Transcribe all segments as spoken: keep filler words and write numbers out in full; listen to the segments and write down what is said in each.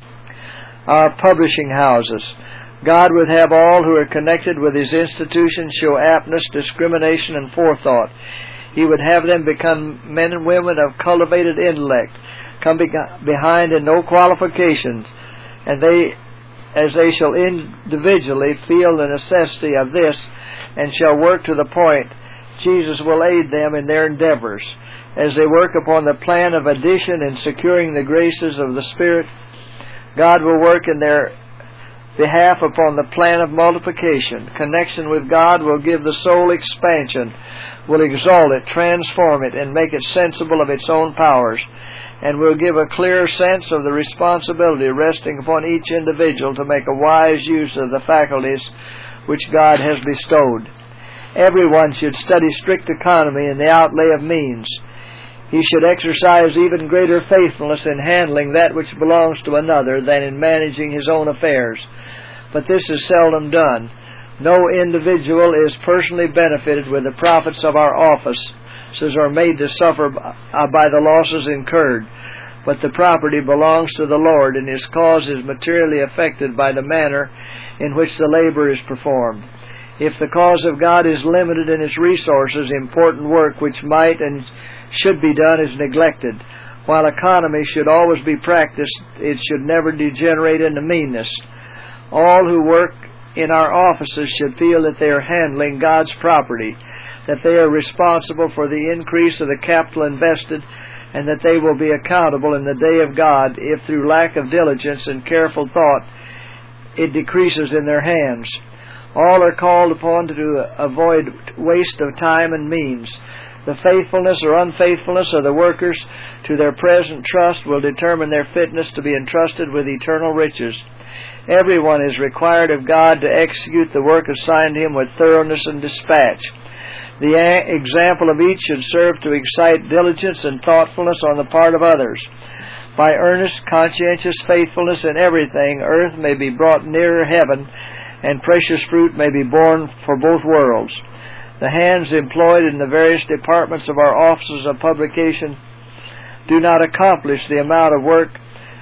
Our publishing houses. God would have all who are connected with His institution show aptness, discrimination, and forethought. He would have them become men and women of cultivated intellect, come be- behind in no qualifications, and they, as they shall individually feel the necessity of this, and shall work to the point, Jesus will aid them in their endeavors. As they work upon the plan of addition and securing the graces of the Spirit, God will work in their behalf upon the plan of multiplication. Connection with God will give the soul expansion, will exalt it, transform it, and make it sensible of its own powers, and will give a clearer sense of the responsibility resting upon each individual to make a wise use of the faculties which God has bestowed. Everyone should study strict economy in the outlay of means. He should exercise even greater faithfulness in handling that which belongs to another than in managing his own affairs. But this is seldom done. No individual is personally benefited with the profits of our offices are made to suffer by the losses incurred, but the property belongs to the Lord, and His cause is materially affected by the manner in which the labor is performed. If the cause of God is limited in its resources, important work which might and should be done is neglected. While economy should always be practiced, it should never degenerate into meanness. All who work in our offices should feel that they are handling God's property, that they are responsible for the increase of the capital invested, and that they will be accountable in the day of God if through lack of diligence and careful thought it decreases in their hands. All are called upon to avoid waste of time and means. The faithfulness or unfaithfulness of the workers to their present trust will determine their fitness to be entrusted with eternal riches. Everyone is required of God to execute the work assigned him with thoroughness and dispatch. The example of each should serve to excite diligence and thoughtfulness on the part of others. By earnest, conscientious faithfulness in everything, earth may be brought nearer heaven, and precious fruit may be borne for both worlds. The hands employed in the various departments of our offices of publication do not accomplish the amount of work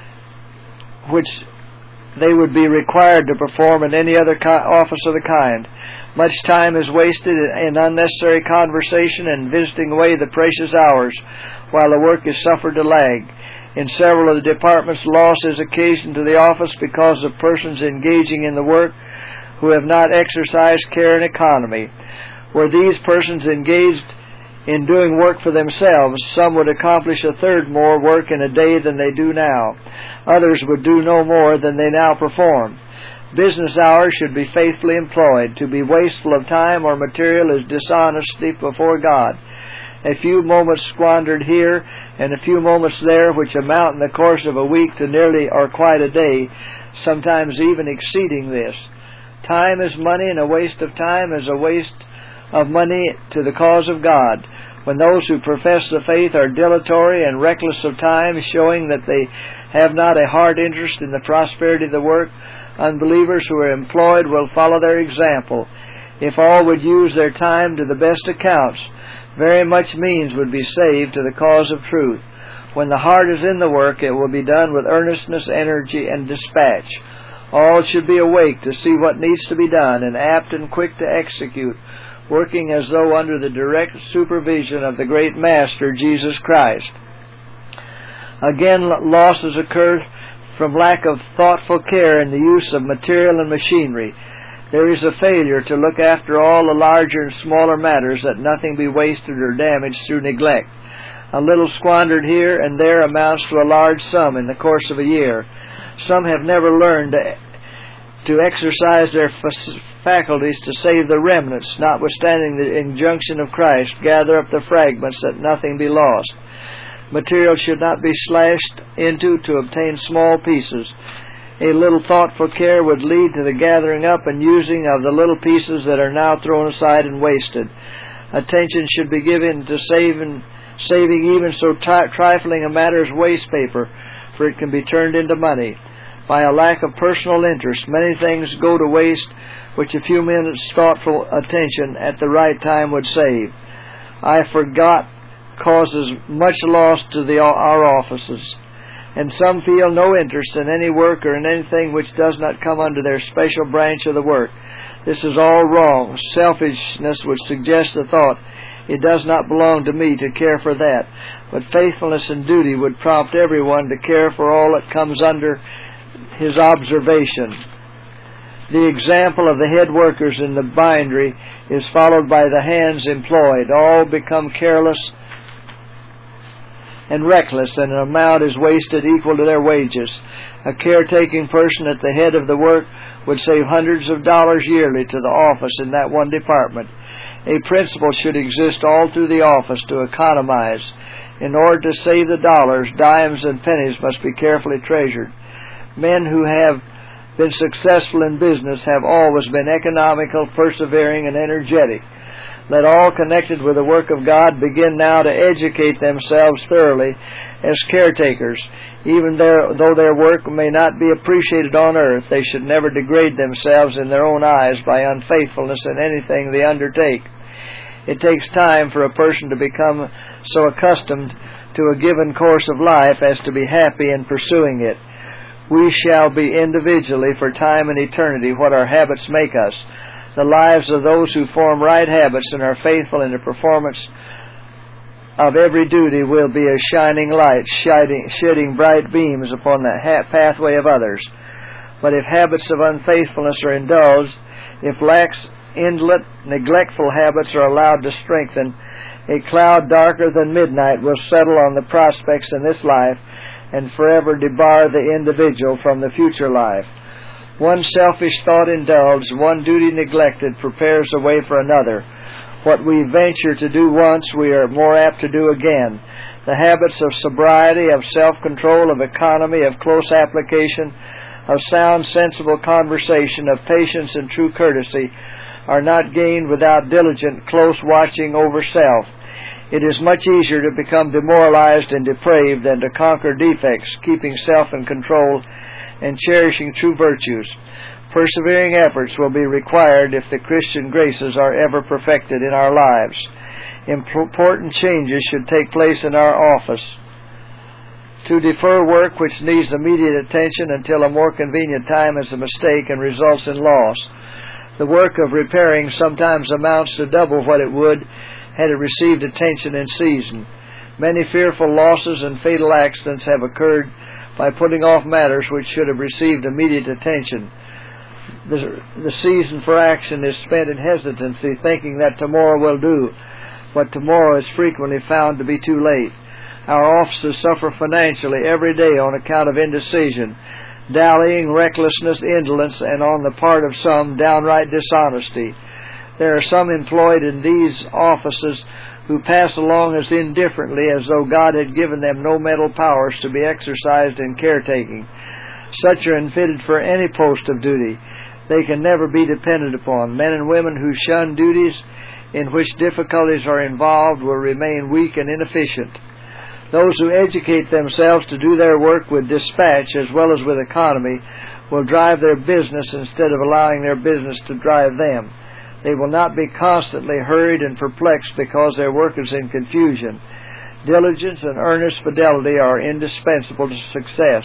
which they would be required to perform in any other office of the kind. Much time is wasted in unnecessary conversation and visiting away the precious hours, while the work is suffered to lag. In several of the departments, loss is occasioned to the office because of persons engaging in the work who have not exercised care and economy. Were these persons engaged in doing work for themselves, some would accomplish a third more work in a day than they do now. Others would do no more than they now perform. Business hours should be faithfully employed. To be wasteful of time or material is dishonesty before God. A few moments squandered here and a few moments there, which amount in the course of a week to nearly or quite a day, sometimes even exceeding this. Time is money, and a waste of time is a waste of money to the cause of God. When those who profess the faith are dilatory and reckless of time, showing that they have not a heart interest in the prosperity of the work, unbelievers who are employed will follow their example. If all would use their time to the best accounts, very much means would be saved to the cause of truth. When the heart is in the work, it will be done with earnestness, energy, and dispatch. All should be awake to see what needs to be done, and apt and quick to execute, working as though under the direct supervision of the great Master, Jesus Christ. Again, losses occur from lack of thoughtful care in the use of material and machinery. There is a failure to look after all the larger and smaller matters, that nothing be wasted or damaged through neglect. A little squandered here and there amounts to a large sum in the course of a year. Some have never learned to, to exercise their faculties to save the remnants, notwithstanding the injunction of Christ, gather up the fragments that nothing be lost. Material should not be slashed into to obtain small pieces. A little thoughtful care would lead to the gathering up and using of the little pieces that are now thrown aside and wasted. Attention should be given to saving, saving even so tri- trifling a matter as waste paper, for it can be turned into money. By a lack of personal interest, many things go to waste which a few minutes' thoughtful attention at the right time would save. I forgot causes much loss to the, our offices. and some feel no interest in any work or in anything which does not come under their special branch of the work. This is all wrong. Selfishness would suggest the thought, it does not belong to me to care for that. But faithfulness and duty would prompt everyone to care for all that comes under his observation. The example of the head workers in the bindery is followed by the hands employed. All become careless and reckless, and an amount is wasted equal to their wages. A caretaking person at the head of the work would save hundreds of dollars yearly to the office in that one department. A principle should exist all through the office to economize. In order to save the dollars, dimes and pennies must be carefully treasured. Men who have been successful in business have always been economical, persevering, and energetic. Let all connected with the work of God begin now to educate themselves thoroughly as caretakers. Even their, though their work may not be appreciated on earth, they should never degrade themselves in their own eyes by unfaithfulness in anything they undertake. It takes time for a person to become so accustomed to a given course of life as to be happy in pursuing it. We shall be individually for time and eternity what our habits make us. The lives of those who form right habits and are faithful in the performance of every duty will be a shining light, shining, shedding bright beams upon the ha- pathway of others. But if habits of unfaithfulness are indulged, if lax, indolent, neglectful habits are allowed to strengthen, a cloud darker than midnight will settle on the prospects in this life and forever debar the individual from the future life. One selfish thought indulged, one duty neglected, prepares the way for another. What we venture to do once, we are more apt to do again. The habits of sobriety, of self-control, of economy, of close application, of sound, sensible conversation, of patience and true courtesy are not gained without diligent, close watching over self. It is much easier to become demoralized and depraved than to conquer defects, keeping self in control and cherishing true virtues. Persevering efforts will be required if the Christian graces are ever perfected in our lives. Important changes should take place in our office. To defer work which needs immediate attention until a more convenient time is a mistake and results in loss. The work of repairing sometimes amounts to double what it would had it received attention in season. Many fearful losses and fatal accidents have occurred by putting off matters which should have received immediate attention. The, the season for action is spent in hesitancy, thinking that tomorrow will do, but tomorrow is frequently found to be too late. Our offices suffer financially every day on account of indecision, dallying, recklessness, indolence, and on the part of some, downright dishonesty. There are some employed in these offices who pass along as indifferently as though God had given them no mental powers to be exercised in caretaking. Such are unfitted for any post of duty. They can never be depended upon. Men and women who shun duties in which difficulties are involved will remain weak and inefficient. Those who educate themselves to do their work with dispatch as well as with economy will drive their business instead of allowing their business to drive them. They will not be constantly hurried and perplexed because their work is in confusion. Diligence and earnest fidelity are indispensable to success.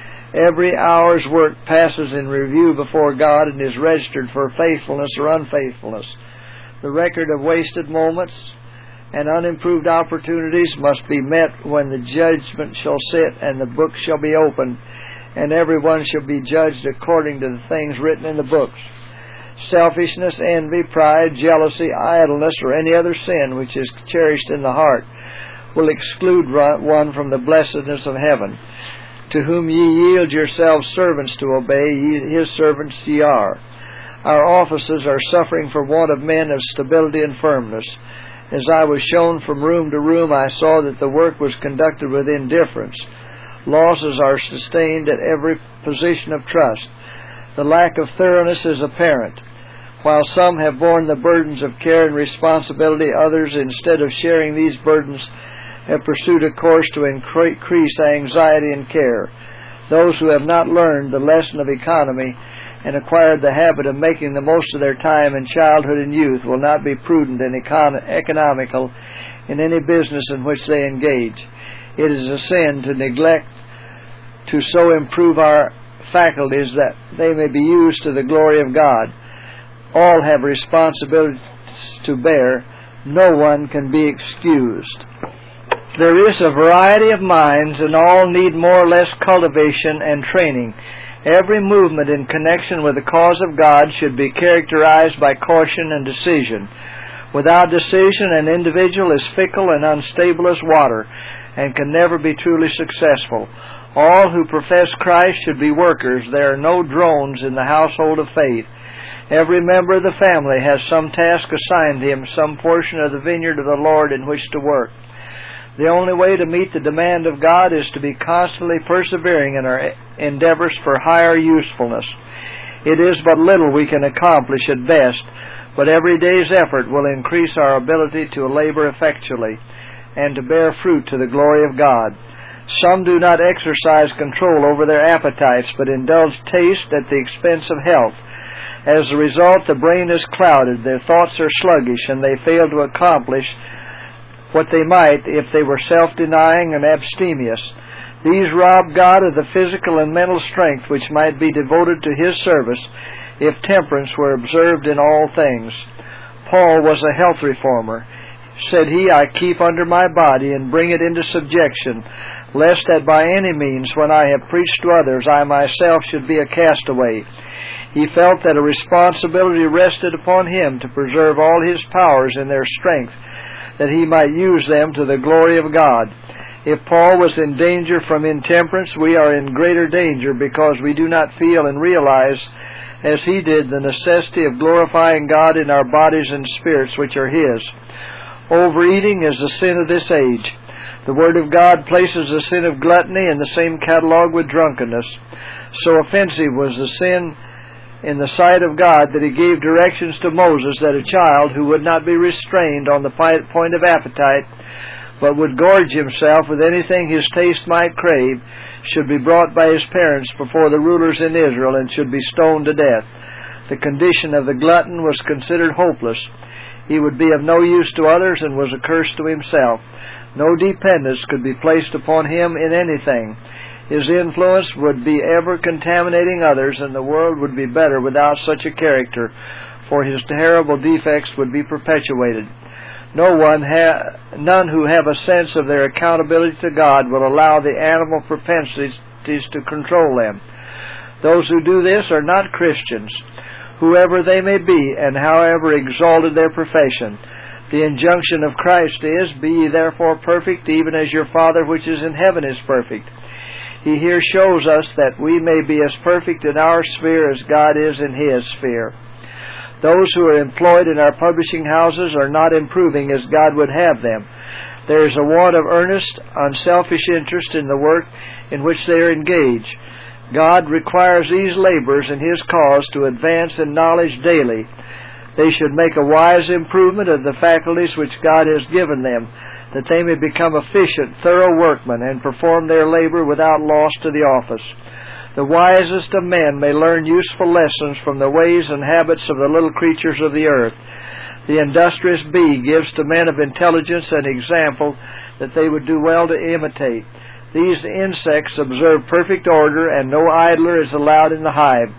Every hour's work passes in review before God and is registered for faithfulness or unfaithfulness. The record of wasted moments and unimproved opportunities must be met when the judgment shall sit and the book shall be opened, and everyone shall be judged according to the things written in the books. Selfishness, envy, pride, jealousy, idleness, or any other sin which is cherished in the heart will exclude one from the blessedness of heaven. To whom ye yield yourselves servants to obey, ye his servants ye are. Our offices are suffering for want of men of stability and firmness. As I was shown from room to room, I saw that the work was conducted with indifference. Losses are sustained at every position of trust. The lack of thoroughness is apparent. While some have borne the burdens of care and responsibility, others, instead of sharing these burdens, have pursued a course to increase anxiety and care. Those who have not learned the lesson of economy and acquired the habit of making the most of their time in childhood and youth will not be prudent and econ- economical in any business in which they engage. It is a sin to neglect to so improve our faculties that they may be used to the glory of God. All have responsibilities to bear. No one can be excused. There is a variety of minds, and all need more or less cultivation and training. Every movement in connection with the cause of God should be characterized by caution and decision. Without decision, an individual is fickle and unstable as water, and can never be truly successful. All who profess Christ should be workers. There are no drones in the household of faith. Every member of the family has some task assigned him, some portion of the vineyard of the Lord in which to work. The only way to meet the demand of God is to be constantly persevering in our endeavors for higher usefulness. It is but little we can accomplish at best, but every day's effort will increase our ability to labor effectually and to bear fruit to the glory of God. Some do not exercise control over their appetites, but indulge taste at the expense of health. As a result, the brain is clouded, their thoughts are sluggish, and they fail to accomplish what they might if they were self-denying and abstemious. These rob God of the physical and mental strength which might be devoted to His service if temperance were observed in all things. Paul was a health reformer. Said he, I keep under my body and bring it into subjection, lest that by any means, when I have preached to others, I myself should be a castaway. He felt that a responsibility rested upon him to preserve all his powers in their strength, that he might use them to the glory of God. If Paul was in danger from intemperance, we are in greater danger because we do not feel and realize, as he did, the necessity of glorifying God in our bodies and spirits which are His. Overeating is the sin of this age. The Word of God places the sin of gluttony in the same catalog with drunkenness. So offensive was the sin in the sight of God that He gave directions to Moses that a child who would not be restrained on the point of appetite, but would gorge himself with anything his taste might crave, should be brought by his parents before the rulers in Israel and should be stoned to death. The condition of the glutton was considered hopeless. He would be of no use to others and was a curse to himself. No dependence could be placed upon him in anything. His influence would be ever contaminating others, and the world would be better without such a character, for his terrible defects would be perpetuated. No one, ha- none who have a sense of their accountability to God will allow the animal propensities to control them. Those who do this are not Christians, whoever they may be, and however exalted their profession. The injunction of Christ is, Be ye therefore perfect, even as your Father which is in heaven is perfect. He here shows us that we may be as perfect in our sphere as God is in His sphere. Those who are employed in our publishing houses are not improving as God would have them. There is a want of earnest, unselfish interest in the work in which they are engaged. God requires these laborers in His cause to advance in knowledge daily. They should make a wise improvement of the faculties which God has given them, that they may become efficient, thorough workmen, and perform their labor without loss to the office. The wisest of men may learn useful lessons from the ways and habits of the little creatures of the earth. The industrious bee gives to men of intelligence an example that they would do well to imitate. These insects observe perfect order, and no idler is allowed in the hive.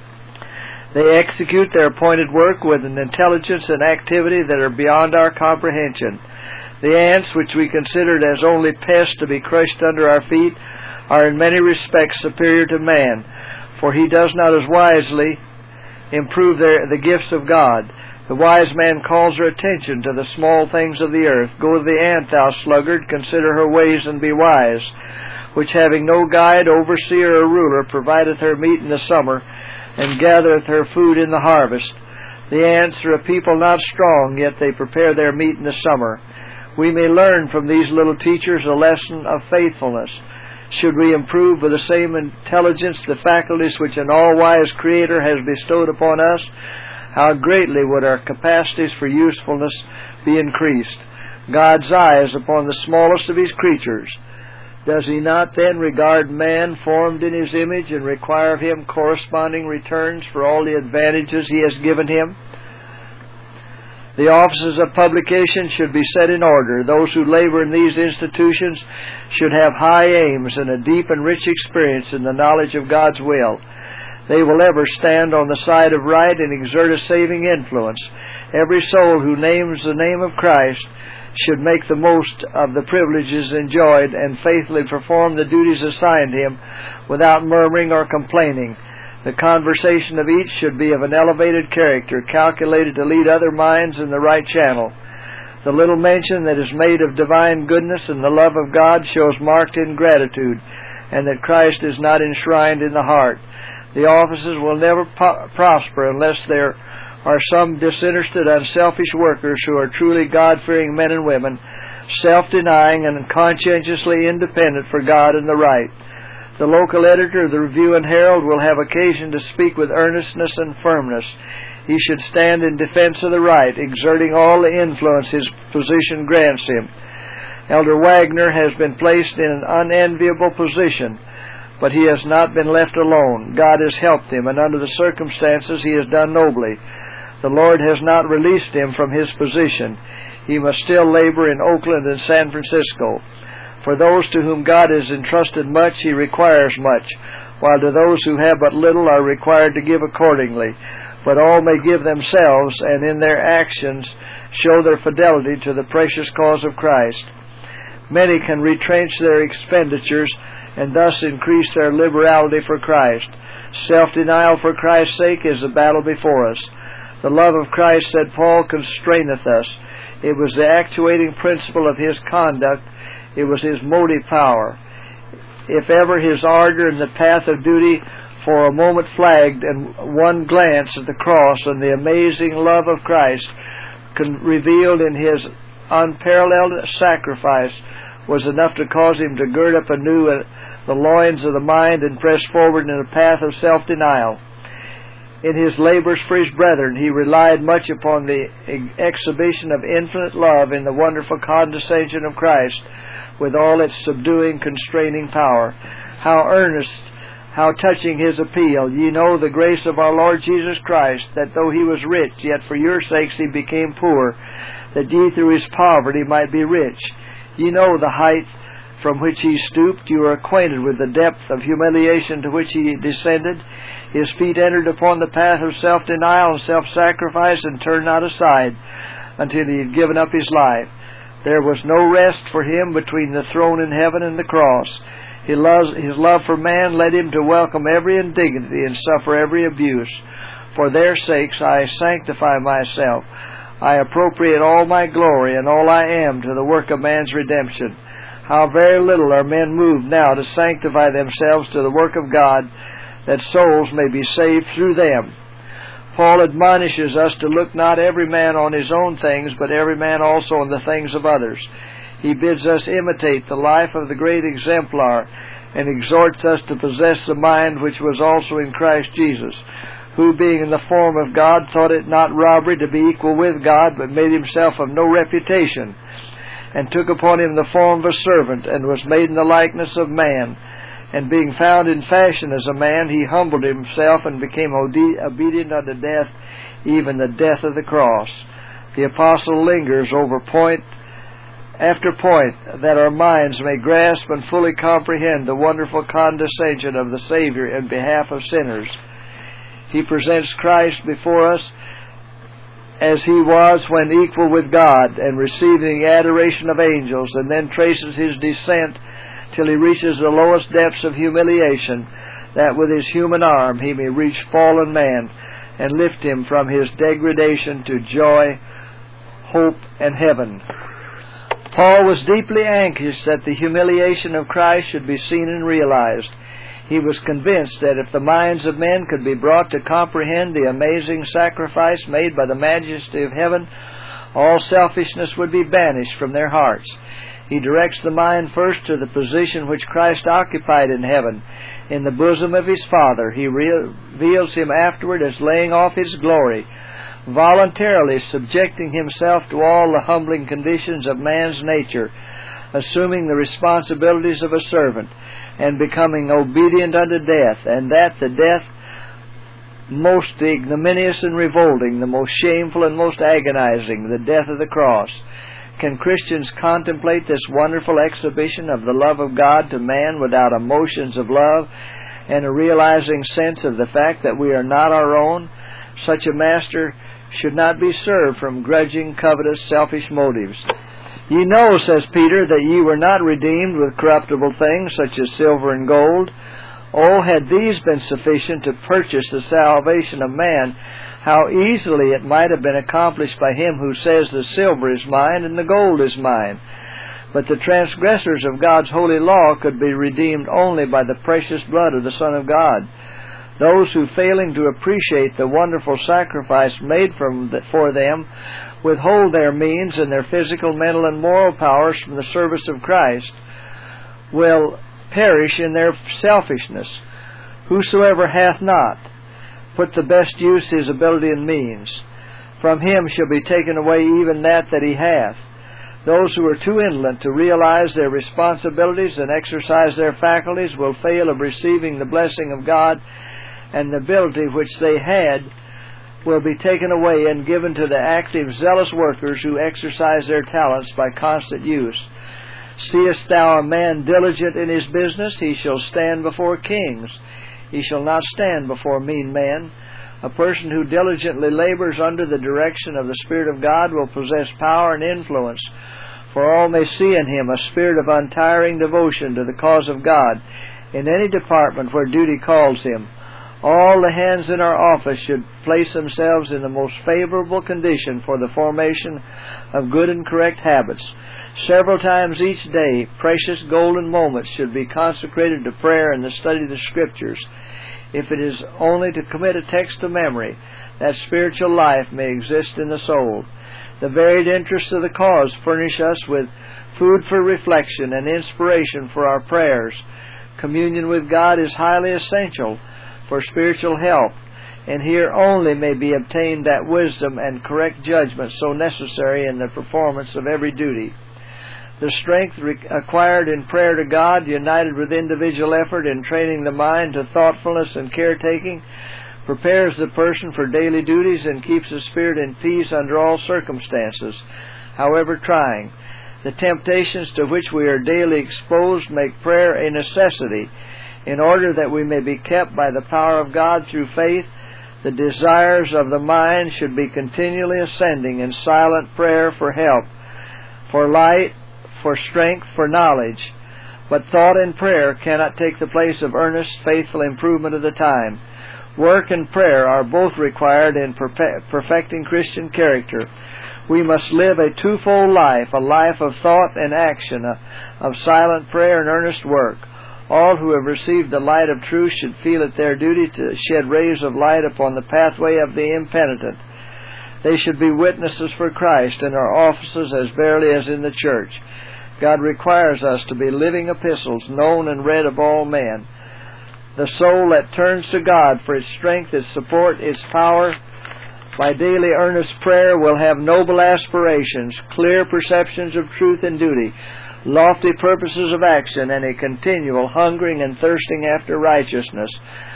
They execute their appointed work with an intelligence and activity that are beyond our comprehension. The ants, which we considered as only pests to be crushed under our feet, are in many respects superior to man, for he does not as wisely improve their, the gifts of God. The wise man calls her attention to the small things of the earth. Go to the ant, thou sluggard, consider her ways and be wise, which having no guide, overseer, or ruler, provideth her meat in the summer, and gathereth her food in the harvest. The ants are a people not strong, yet they prepare their meat in the summer. We may learn from these little teachers a lesson of faithfulness. Should we improve with the same intelligence the faculties which an all-wise Creator has bestowed upon us, how greatly would our capacities for usefulness be increased. God's eye is upon the smallest of His creatures. Does He not then regard man formed in His image and require of him corresponding returns for all the advantages He has given him? The offices of publication should be set in order. Those who labor in these institutions should have high aims and a deep and rich experience in the knowledge of God's will. They will ever stand on the side of right and exert a saving influence. Every soul who names the name of Christ should make the most of the privileges enjoyed and faithfully perform the duties assigned him without murmuring or complaining. The conversation of each should be of an elevated character, calculated to lead other minds in the right channel. The little mention that is made of divine goodness and the love of God shows marked ingratitude, and that Christ is not enshrined in the heart. The offices will never po- prosper unless there are some disinterested, unselfish workers who are truly God-fearing men and women, self-denying and conscientiously independent for God and the right. The local editor of the Review and Herald will have occasion to speak with earnestness and firmness. He should stand in defense of the right, exerting all the influence his position grants him. Elder Wagner has been placed in an unenviable position, but he has not been left alone. God has helped him, and under the circumstances he has done nobly. The Lord has not released him from his position. He must still labor in Oakland and San Francisco. For those to whom God has entrusted much, he requires much, while to those who have but little are required to give accordingly. But all may give themselves, and in their actions show their fidelity to the precious cause of Christ. Many can retrench their expenditures and thus increase their liberality for Christ. Self-denial for Christ's sake is the battle before us. The love of Christ, said Paul, constraineth us. It was the actuating principle of his conduct. It was his motive power. If ever his ardor in the path of duty for a moment flagged, and one glance at the cross and the amazing love of Christ revealed in his unparalleled sacrifice was enough to cause him to gird up anew the loins of the mind and press forward in a path of self-denial. In his labors for his brethren, he relied much upon the exhibition of infinite love in the wonderful condescension of Christ, with all its subduing, constraining power. How earnest, how touching his appeal! Ye know the grace of our Lord Jesus Christ, that though he was rich, yet for your sakes he became poor, that ye through his poverty might be rich. Ye know the height from which he stooped. You are acquainted with the depth of humiliation to which he descended. His feet entered upon the path of self-denial and self-sacrifice, and turned not aside until he had given up his life. There was no rest for him between the throne in heaven and the cross. He loves, his love for man led him to welcome every indignity and suffer every abuse. For their sakes I sanctify myself. I appropriate all my glory and all I am to the work of man's redemption. How very little are men moved now to sanctify themselves to the work of God, that souls may be saved through them. Paul admonishes us to look not every man on his own things, but every man also on the things of others. He bids us imitate the life of the great exemplar, and exhorts us to possess the mind which was also in Christ Jesus, who being in the form of God thought it not robbery to be equal with God, but made himself of no reputation, and took upon him the form of a servant, and was made in the likeness of man. And being found in fashion as a man, he humbled himself and became obedient unto death, even the death of the cross. The apostle lingers over point after point, that our minds may grasp and fully comprehend the wonderful condescension of the Savior in behalf of sinners. He presents Christ before us as he was when equal with God and receiving the adoration of angels, and then traces his descent till he reaches the lowest depths of humiliation, that with his human arm he may reach fallen man and lift him from his degradation to joy, hope, and heaven. Paul was deeply anxious that the humiliation of Christ should be seen and realized. He was convinced that if the minds of men could be brought to comprehend the amazing sacrifice made by the majesty of heaven, all selfishness would be banished from their hearts. He directs the mind first to the position which Christ occupied in heaven, in the bosom of his Father. He reveals him afterward as laying off his glory, voluntarily subjecting himself to all the humbling conditions of man's nature, assuming the responsibilities of a servant, and becoming obedient unto death, and that the death most ignominious and revolting, the most shameful and most agonizing, the death of the cross. Can Christians contemplate this wonderful exhibition of the love of God to man without emotions of love and a realizing sense of the fact that we are not our own? Such a master should not be served from grudging, covetous, selfish motives. Ye know, says Peter, that ye were not redeemed with corruptible things, such as silver and gold. Oh, had these been sufficient to purchase the salvation of man, how easily it might have been accomplished by him who says, the silver is mine and the gold is mine. But the transgressors of God's holy law could be redeemed only by the precious blood of the Son of God. Those who, failing to appreciate the wonderful sacrifice made from the, for them, withhold their means and their physical, mental, and moral powers from the service of Christ, will perish in their selfishness. Whosoever hath not put the best use his ability and means, from him shall be taken away even that that he hath. Those who are too indolent to realize their responsibilities and exercise their faculties will fail of receiving the blessing of God, and the ability which they had will be taken away and given to the active, zealous workers who exercise their talents by constant use. Seest thou a man diligent in his business? He shall stand before kings. He shall not stand before mean men. A person who diligently labors under the direction of the Spirit of God will possess power and influence, for all may see in him a spirit of untiring devotion to the cause of God in any department where duty calls him. All the hands in our office should place themselves in the most favorable condition for the formation of good and correct habits. Several times each day, precious golden moments should be consecrated to prayer and the study of the Scriptures. If it is only to commit a text to memory, that spiritual life may exist in the soul. The varied interests of the cause furnish us with food for reflection and inspiration for our prayers. Communion with God is highly essential for spiritual health, and here only may be obtained that wisdom and correct judgment so necessary in the performance of every duty. The strength acquired in prayer to God, united with individual effort in training the mind to thoughtfulness and caretaking, prepares the person for daily duties and keeps the spirit in peace under all circumstances, however trying. The temptations to which we are daily exposed make prayer a necessity. In order that we may be kept by the power of God through faith, the desires of the mind should be continually ascending in silent prayer for help, for light, for strength, for knowledge. But thought and prayer cannot take the place of earnest, faithful improvement of the time. Work and prayer are both required in perfecting Christian character. We must live a twofold life, a life of thought and action, of silent prayer and earnest work. All who have received the light of truth should feel it their duty to shed rays of light upon the pathway of the impenitent. They should be witnesses for Christ in our offices as verily as in the church. God requires us to be living epistles, known and read of all men. The soul that turns to God for its strength, its support, its power, by daily earnest prayer will have noble aspirations, clear perceptions of truth and duty, lofty purposes of action, and a continual hungering and thirsting after righteousness.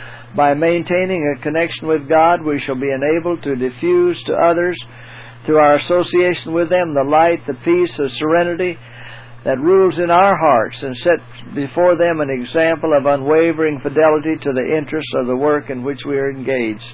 By maintaining a connection with God, we shall be enabled to diffuse to others, through our association with them, the light, the peace, the serenity that rules in our hearts, and set before them an example of unwavering fidelity to the interests of the work in which we are engaged.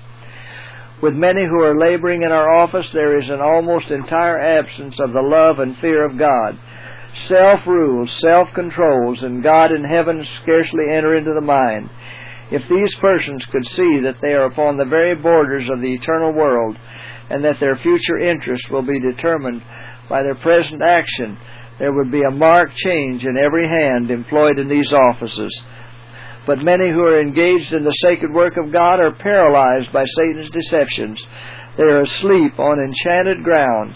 With many who are laboring in our office, there is an almost entire absence of the love and fear of God. Self-rules, self-controls, and God in heaven scarcely enter into the mind. If these persons could see that they are upon the very borders of the eternal world, and that their future interest will be determined by their present action, there would be a marked change in every hand employed in these offices. But many who are engaged in the sacred work of God are paralyzed by Satan's deceptions. They are asleep on enchanted ground.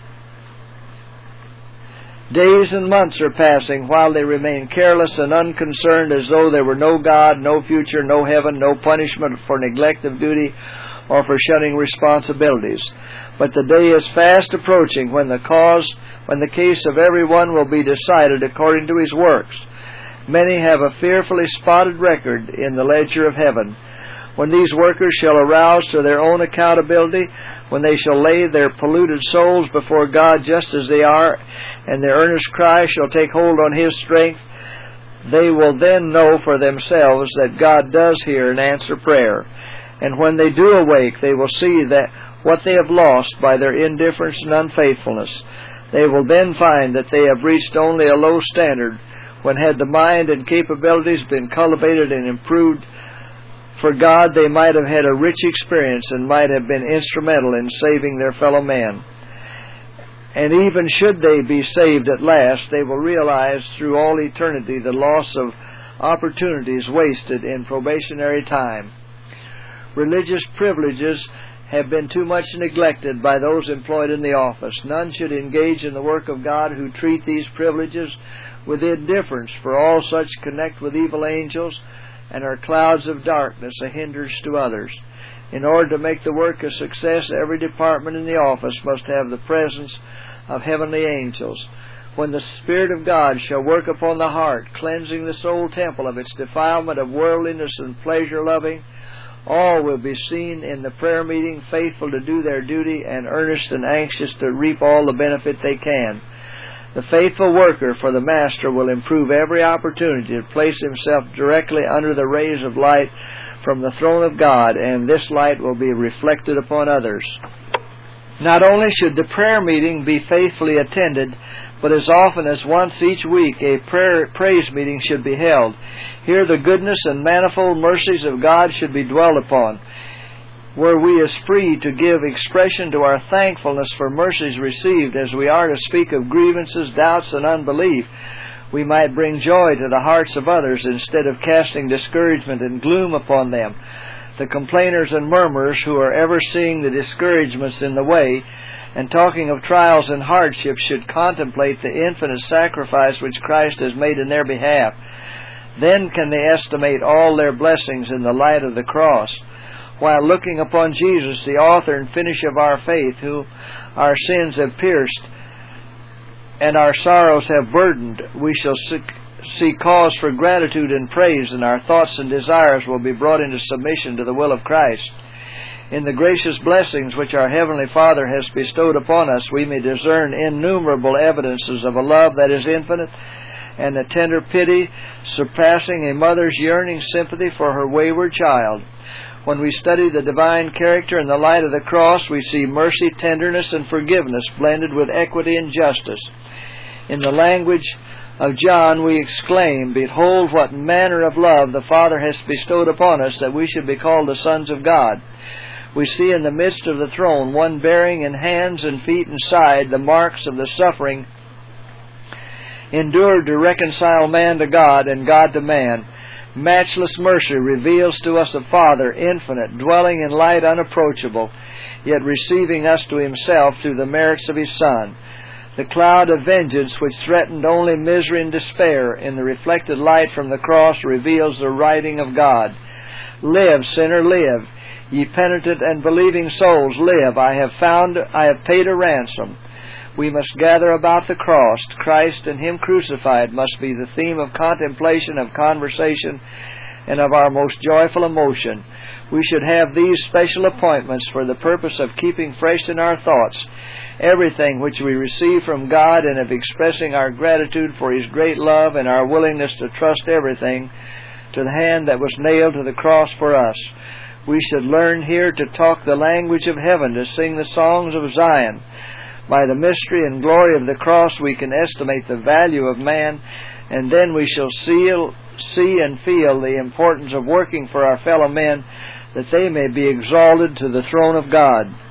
Days and months are passing while they remain careless and unconcerned, as though there were no God, no future, no heaven, no punishment for neglect of duty or for shunning responsibilities. But the day is fast approaching when the cause, when the case of every one will be decided according to his works. Many have a fearfully spotted record in the ledger of heaven. When these workers shall arouse to their own accountability, when they shall lay their polluted souls before God just as they are, and their earnest cry shall take hold on His strength, they will then know for themselves that God does hear and answer prayer. And when they do awake, they will see that what they have lost by their indifference and unfaithfulness. They will then find that they have reached only a low standard, when had the mind and capabilities been cultivated and improved for God, they might have had a rich experience and might have been instrumental in saving their fellow man. And even should they be saved at last, they will realize through all eternity the loss of opportunities wasted in probationary time. Religious privileges have been too much neglected by those employed in the office. None should engage in the work of God who treat these privileges with indifference, for all such connect with evil angels and are clouds of darkness, a hindrance to others. In order to make the work a success, every department in the office must have the presence of heavenly angels. When the Spirit of God shall work upon the heart, cleansing the soul temple of its defilement of worldliness and pleasure-loving, all will be seen in the prayer meeting, faithful to do their duty and earnest and anxious to reap all the benefit they can. The faithful worker for the Master will improve every opportunity to place himself directly under the rays of light from the throne of God, and this light will be reflected upon others. Not only should the prayer meeting be faithfully attended, but as often as once each week a prayer praise meeting should be held. Here the goodness and manifold mercies of God should be dwelt upon. Were we as free to give expression to our thankfulness for mercies received as we are to speak of grievances, doubts, and unbelief, we might bring joy to the hearts of others instead of casting discouragement and gloom upon them. The complainers and murmurers who are ever seeing the discouragements in the way and talking of trials and hardships should contemplate the infinite sacrifice which Christ has made in their behalf. Then can they estimate all their blessings in the light of the cross. While looking upon Jesus, the author and finisher of our faith, who our sins have pierced and our sorrows have burdened, we shall see cause for gratitude and praise, and our thoughts and desires will be brought into submission to the will of Christ. In the gracious blessings which our Heavenly Father has bestowed upon us, we may discern innumerable evidences of a love that is infinite, and a tender pity surpassing a mother's yearning sympathy for her wayward child. When we study the divine character in the light of the cross, we see mercy, tenderness, and forgiveness blended with equity and justice. In the language of John, we exclaim, "Behold what manner of love the Father has bestowed upon us, that we should be called the sons of God." We see in the midst of the throne one bearing in hands and feet and side the marks of the suffering endured to reconcile man to God and God to man. Matchless mercy reveals to us a Father infinite, dwelling in light unapproachable, yet receiving us to Himself through the merits of His Son. The cloud of vengeance which threatened only misery and despair in the reflected light from the cross reveals the writing of God. "Live, sinner, live. Ye penitent and believing souls, live. I have found, I have paid a ransom." We must gather about the cross. Christ and Him crucified must be the theme of contemplation, of conversation, and of our most joyful emotion. We should have these special appointments for the purpose of keeping fresh in our thoughts everything which we receive from God, and of expressing our gratitude for His great love and our willingness to trust everything to the hand that was nailed to the cross for us. We should learn here to talk the language of heaven, to sing the songs of Zion. By the mystery and glory of the cross we can estimate the value of man, and then we shall see, see and feel the importance of working for our fellow men, that they may be exalted to the throne of God.